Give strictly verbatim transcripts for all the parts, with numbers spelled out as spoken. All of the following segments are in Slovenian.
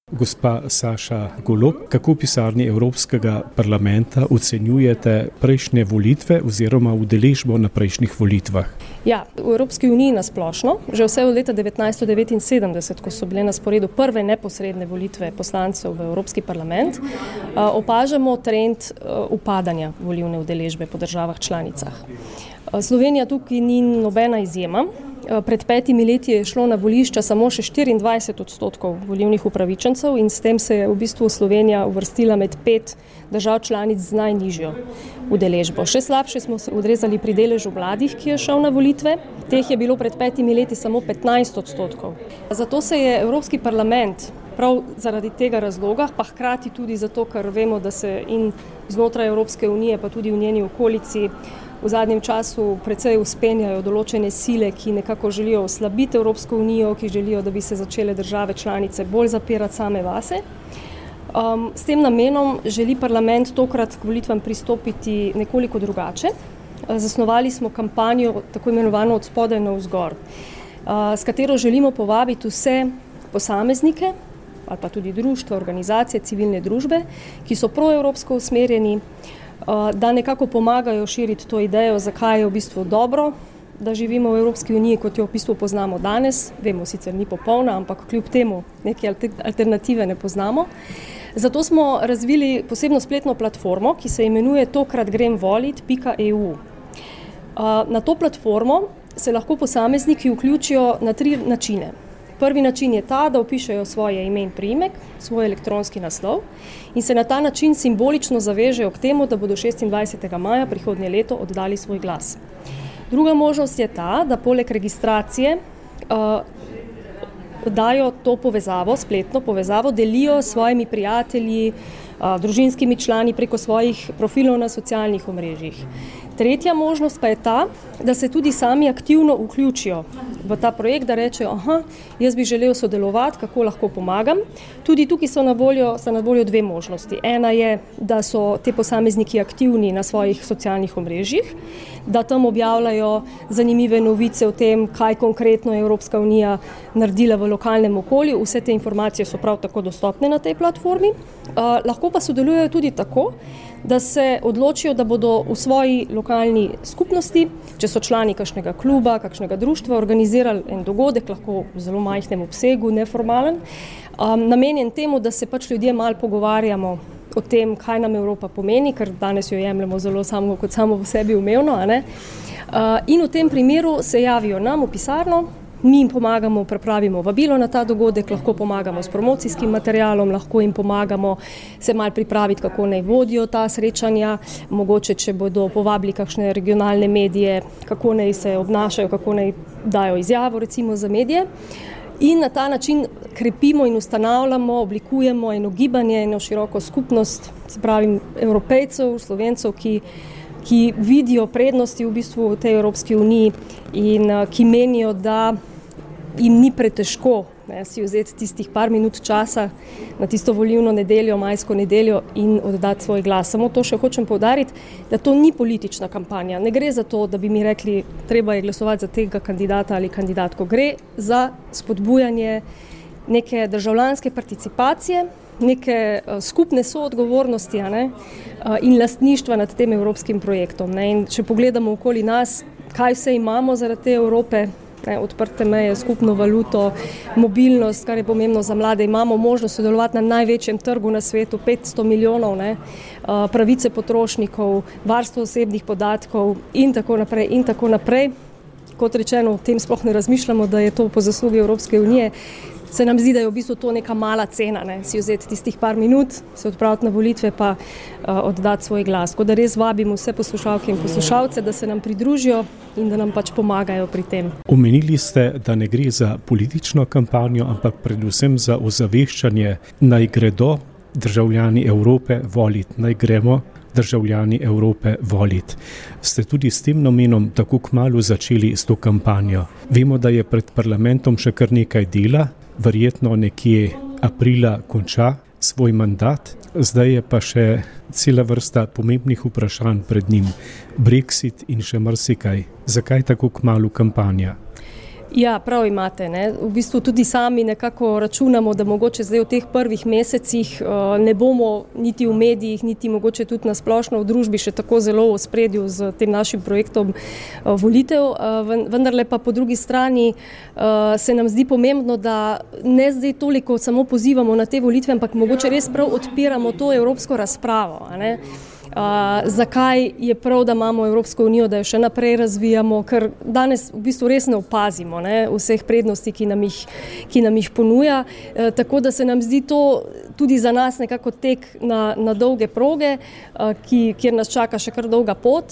Gospa Saša Golob, kako v pisarni Evropskega parlamenta ocenjujete prejšnje volitve oziroma udeležbo na prejšnjih volitvah? Ja, v Evropski uniji nasplošno, že vse od leta devetnajststo devetinsedemdeset, ko so bile na sporedu prve neposredne volitve poslancev v Evropski parlament, opažamo trend upadanja volilne udeležbe po državah članicah. Slovenija tukaj ni nobena izjema. Pred petimi leti je šlo na volišča samo še štiriindvajset odstotkov volilnih upravičencev in s tem se je v bistvu Slovenija uvrstila med pet držav članic z najnižjo udeležbo. Še slabše smo se odrezali pri deležu mladih, ki je šel na volitve. Teh je bilo pred petimi leti samo petnajst odstotkov. Zato se je Evropski parlament prav zaradi tega razloga, pa hkrati tudi zato, ker vemo, da se in znotraj Evropske unije, pa tudi v njeni okolici v zadnjem času precej vzpenjajo določene sile, ki nekako želijo oslabiti Evropsko unijo, ki želijo, da bi se začele države članice bolj zapirati same vase. Um, s tem namenom želi parlament tokrat k volitvam pristopiti nekoliko drugače. Zasnovali smo kampanjo, tako imenovano od spodaj navzgor, uh, s katero želimo povabiti vse posameznike ali pa tudi društva, organizacije, civilne družbe, ki so proevropsko usmerjeni, da nekako pomagajo širiti to idejo, zakaj je v bistvu dobro, da živimo v Evropski uniji, kot jo v bistvu poznamo danes. Vemo, sicer ni popolna, ampak kljub temu neke alternative ne poznamo. Zato smo razvili posebno spletno platformo, ki se imenuje tokrat grem volit pika e u. Na to platformo se lahko posamezniki vključijo na tri načine. Prvi način je ta, da vpišejo svoje ime in priimek, svoj elektronski naslov in se na ta način simbolično zavežejo k temu, da bodo šestindvajsetega maja prihodnje leto oddali svoj glas. Druga možnost je ta, da poleg registracije uh, dajo to povezavo, spletno povezavo, delijo s svojimi prijatelji, uh, družinskimi člani preko svojih profilov na socialnih omrežjih. Tretja možnost pa je ta, da se tudi sami aktivno vključijo v ta projekt, da rečejo, aha, jaz bi želel sodelovati, kako lahko pomagam. Tudi tukaj so na voljo, so na voljo dve možnosti. Ena je, da so te posamezniki aktivni na svojih socialnih omrežjih, da tam objavljajo zanimive novice o tem, kaj konkretno je Evropska unija naredila v lokalnem okolju. Vse te informacije so prav tako dostopne na tej platformi. Uh, lahko pa sodelujejo tudi tako, da se odločijo, da bodo v svoji lokalni skupnosti, če so člani kakšnega kluba, kakšnega društva, organizirali en dogodek, lahko v zelo majhnem obsegu, neformalen, um, namenjen temu, da se pač ljudje malo pogovarjamo o tem, kaj nam Evropa pomeni, ker danes jo jemljemo zelo samo kot samo v sebi umevno, a ne? Uh, in v tem primeru se javijo nam v pisarno, mi jim pomagamo, pripravimo vabilo na ta dogodek, lahko pomagamo s promocijskim materialom, lahko jim pomagamo se malo pripraviti, kako naj vodijo ta srečanja, mogoče, če bodo povabili kakšne regionalne medije, kako naj se obnašajo, kako naj dajo izjavo recimo za medije. In na ta način krepimo in ustanavljamo, oblikujemo eno gibanje, eno široko skupnost, se pravi Evropejcev, Slovencev, ki ki vidijo prednosti v bistvu v tej Evropski uniji in uh, ki menijo, da jim ni pretežko ne, si vzeti tistih par minut časa na tisto volilno nedeljo, majsko nedeljo in oddati svoj glas. Samo to še hočem poudariti, da to ni politična kampanja. Ne gre za to, da bi mi rekli, treba je glasovati za tega kandidata ali kandidatko. Gre za spodbujanje neke državljanske participacije, neke uh, skupne soodgovornosti a ne, uh, in lastništva nad tem evropskim projektom. Ne. In če pogledamo okoli nas, kaj vse imamo zaradi te Evrope, ne, odprte meje, skupno valuto, mobilnost, kar je pomembno za mlade, imamo možnost sodelovati na največjem trgu na svetu, petsto milijonov, ne, uh, pravice potrošnikov, varstvo osebnih podatkov in tako naprej in tako naprej. Kot rečeno, o tem sploh ne razmišljamo, da je to po zaslugi Evropske unije. Se nam zdi, da je v bistvu to neka mala cena, ne? Si vzeti tistih par minut, se odpraviti na volitve pa uh, oddati svoj glas. Tako da res vabimo vse poslušalke in poslušalce, da se nam pridružijo in da nam pač pomagajo pri tem. Omenili ste, da ne gre za politično kampanjo, ampak predvsem za ozaveščanje, naj gredo državljani Evrope voliti, naj gremo državljani Evrope voliti. Ste tudi s tem namenom tako kmalu začeli s to kampanjo. Vemo, da je pred parlamentom še kar nekaj dela, verjetno nekje aprila konča svoj mandat, zdaj je pa še cela vrsta pomembnih vprašanj pred njim. Brexit in še marsikaj. Zakaj tako kmalu kampanja? Ja, prav imate. Ne? V bistvu tudi sami nekako računamo, da mogoče zdaj v teh prvih mesecih ne bomo niti v medijih, niti mogoče tudi na splošno v družbi še tako zelo v ospredju z tem našim projektom volitev. Vendarle pa po drugi strani se nam zdi pomembno, da ne zdaj toliko samo pozivamo na te volitve, ampak mogoče res prav odpiramo to evropsko razpravo. A ne? Uh, zakaj je prav, da imamo Evropsko unijo, da jo še naprej razvijamo, ker danes v bistvu res ne opazimo ne, vseh prednosti, ki nam jih, ki nam jih ponuja, uh, tako da se nam zdi to tudi za nas nekako tek na, na dolge proge, uh, ki, kjer nas čaka še kar dolga pot,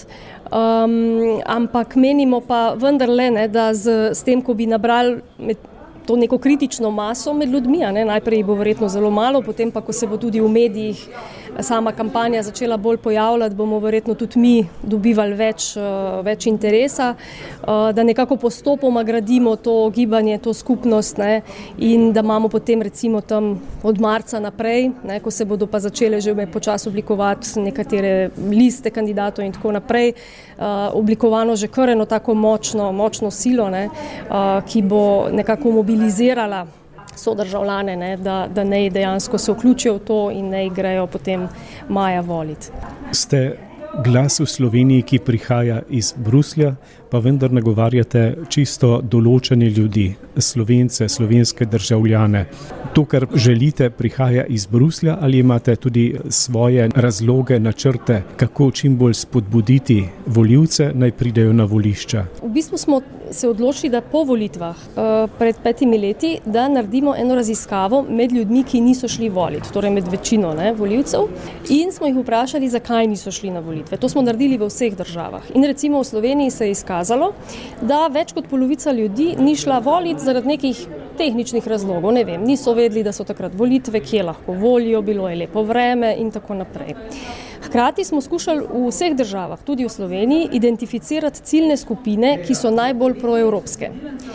um, ampak menimo pa vendarle, ne, da z, s tem, ko bi nabrali med to neko kritično maso med ljudmi, a ne? Najprej bo verjetno zelo malo, potem pa, ko se bo tudi v medijih sama kampanja začela bolj pojavljati, bomo verjetno tudi mi dobivali več, več interesa, da nekako postopoma gradimo to gibanje, to skupnost, ne? In da imamo potem recimo tam od marca naprej, ne? Ko se bodo pa začele že počasi oblikovati nekatere liste kandidatov in tako naprej, oblikovano že kar eno tako močno, močno silo, ne? Ki bo nekako mobilizirala sodržavljane, ne, da, da ne dejansko se vključijo v to in ne grejo potem maja voliti. Ste glas v Sloveniji, ki prihaja iz Bruslja, pa vendar nagovarjate čisto določene ljudi, Slovence, slovenske državljane. To, kar želite, prihaja iz Bruslja ali imate tudi svoje razloge, načrte, kako čim bolj spodbuditi volivce, naj pridejo na volišča? V bistvu smo se odločili, da po volitvah pred petimi leti, da naredimo eno raziskavo med ljudmi, ki niso šli voliti, torej med večino ne, volivcev, in smo jih vprašali, zakaj niso šli na volitve. To smo naredili v vseh državah. In recimo v Sloveniji se je izkazalo, da več kot polovica ljudi ni šla voliti zaradi nekih tehničnih razlogov. Ne vem, niso vedeli, da so takrat volitve, kje lahko volijo, bilo je lepo vreme in tako naprej. Hkrati smo skušali v vseh državah, tudi v Sloveniji, identificirati ciljne skupine, ki so najbolj proevropske.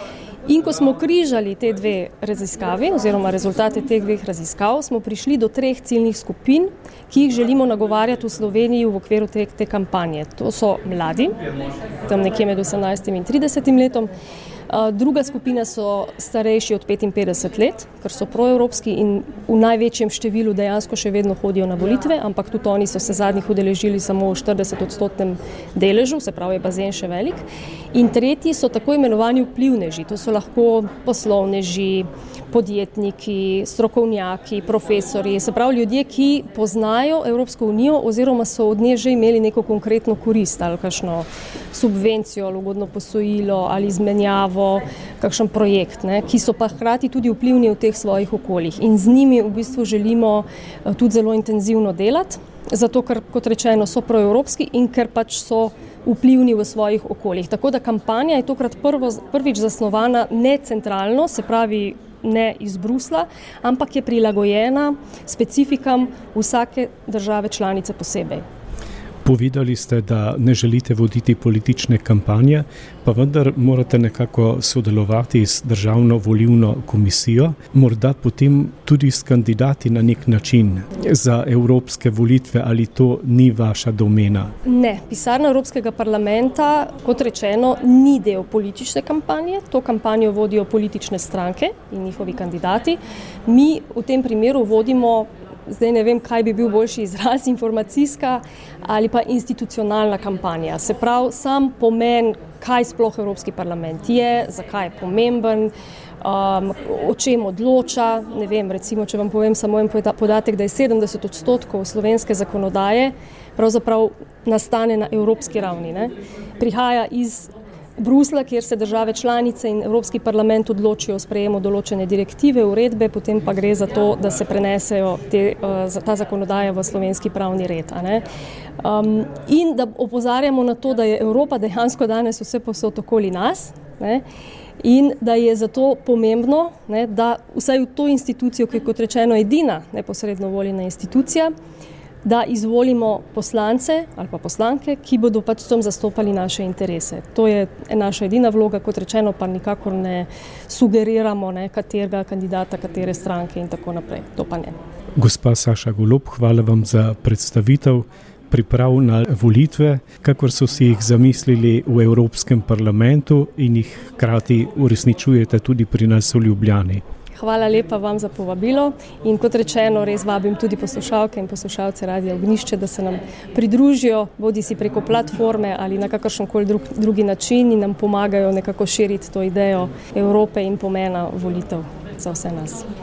In ko smo križali te dve raziskavi oziroma rezultate teh dveh raziskav, smo prišli do treh ciljnih skupin, ki jih želimo nagovarjati v Sloveniji v okviru te, te kampanje. To so mladi, tam nekje med osemnajstim in tridesetim letom. Druga skupina so starejši od petinpetdeset let, ker so proevropski in v največjem številu dejansko še vedno hodijo na volitve, ampak tudi oni so se zadnjih udeležili samo v štirideset odstotnem deležu, se pravi je bazen še velik. In tretji so tako imenovani vplivneži, to so lahko poslovneži, podjetniki, strokovnjaki, profesori, se pravi ljudje, ki poznajo Evropsko unijo oziroma so od nje že imeli neko konkretno korist ali kakšno subvencijo ali ugodno posojilo ali izmenjavo, kakšen projekt, ne, ki so pa hkrati tudi vplivni v teh svojih okoljih. In z njimi v bistvu želimo tudi zelo intenzivno delati, zato ker, kot rečeno, so proevropski in ker pač so vplivni v svojih okoljih. Tako da kampanja je tokrat prvo, prvič zasnovana ne centralno, se pravi ne iz Brusla, ampak je prilagojena specifikam vsake države članice posebej. Povedali ste, da ne želite voditi politične kampanje, pa vendar morate nekako sodelovati s Državno volilno komisijo, morda potem tudi s kandidati na nek način za evropske volitve, ali to ni vaša domena? Ne, pisarna Evropskega parlamenta, kot rečeno, ni del politične kampanje, to kampanjo vodijo politične stranke in njihovi kandidati. Mi v tem primeru vodimo, zdaj ne vem, kaj bi bil boljši izraz, informacijska ali pa institucionalna kampanja. Se pravi, sam pomen, kaj sploh Evropski parlament je, zakaj je pomemben, um, o čem odloča. Ne vem, recimo, če vam povem samo en podatek, da je sedemdeset odstotkov slovenske zakonodaje pravzaprav nastane na evropski ravni, ne? Prihaja iz Brusla, kjer se države članice in Evropski parlament odločijo o sprejemu določene direktive, uredbe, potem pa gre za to, da se prenesejo te, ta zakonodaja v slovenski pravni red. A ne? Um, in da opozarjamo na to, da je Evropa dejansko danes vse povsod okoli nas, ne? In da je zato pomembno, ne, da vsaj v to institucijo, ki je kot rečeno edina neposredno voljena institucija, da izvolimo poslance ali pa poslanke, ki bodo pač tam zastopali naše interese. To je naša edina vloga, kot rečeno, pa nikakor ne sugeriramo, ne, katerega kandidata, katere stranke in tako naprej. To pa ne. Gospa Saša Golob, hvala vam za predstavitev. priprav na volitve, kakor so si jih zamislili v Evropskem parlamentu in jih hkrati uresničujete tudi pri nas v Ljubljani. Hvala lepa vam za povabilo in kot rečeno, res vabim tudi poslušalke in poslušalce Radia Ognjišče, da se nam pridružijo, bodi si preko platforme ali na kakršenkoli drug, drugi način in nam pomagajo nekako širiti to idejo Evrope in pomena volitev za vse nas.